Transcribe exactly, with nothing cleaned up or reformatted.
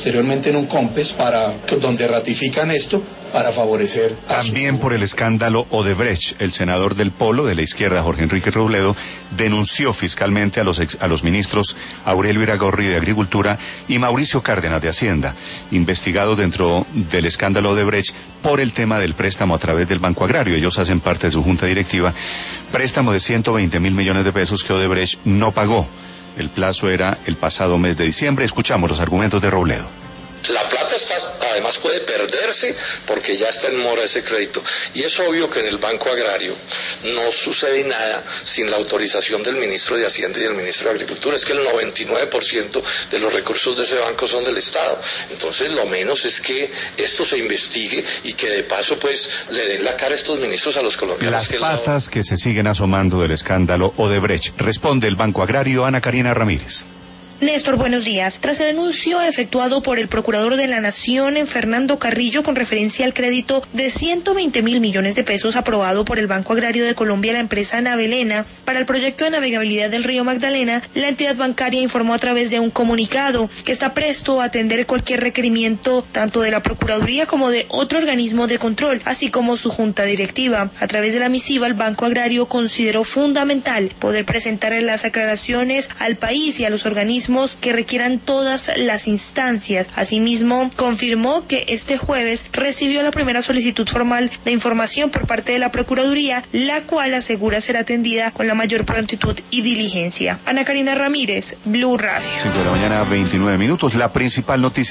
posteriormente en un COMPES para donde ratifican esto para favorecer a También su... por el escándalo Odebrecht, el senador del Polo de la izquierda, Jorge Enrique Robledo, denunció fiscalmente a los ex, a los ministros Aurelio Iragorri de Agricultura y Mauricio Cárdenas de Hacienda, investigados dentro del escándalo Odebrecht por el tema del préstamo a través del Banco Agrario. Ellos hacen parte de su junta directiva, préstamo de ciento veinte mil millones de pesos que Odebrecht no pagó. El plazo era el pasado mes de diciembre. Escuchamos los argumentos de Robledo. La plata está, además puede perderse porque ya está en mora ese crédito. Y es obvio que en el Banco Agrario no sucede nada sin la autorización del ministro de Hacienda y del ministro de Agricultura. Es que el noventa y nueve por ciento de los recursos de ese banco son del Estado. Entonces lo menos es que esto se investigue y que de paso pues le den la cara a estos ministros a los colombianos. Las que patas no... que se siguen asomando del escándalo Odebrecht. Responde el Banco Agrario, Ana Karina Ramírez. Néstor, buenos días. Tras el anuncio efectuado por el Procurador de la Nación, Fernando Carrillo, con referencia al crédito de ciento veinte mil millones de pesos aprobado por el Banco Agrario de Colombia a la empresa Navelena para el proyecto de navegabilidad del río Magdalena, la entidad bancaria informó a través de un comunicado que está presto a atender cualquier requerimiento tanto de la Procuraduría como de otro organismo de control, así como su junta directiva. A través de la misiva, el Banco Agrario consideró fundamental poder presentar las aclaraciones al país y a los organismos que requieran todas las instancias. Asimismo, confirmó que este jueves recibió la primera solicitud formal de información por parte de la Procuraduría, la cual asegura ser atendida con la mayor prontitud y diligencia. Ana Karina Ramírez, Blue Radio. cinco de la mañana, veintinueve minutos. La principal noticia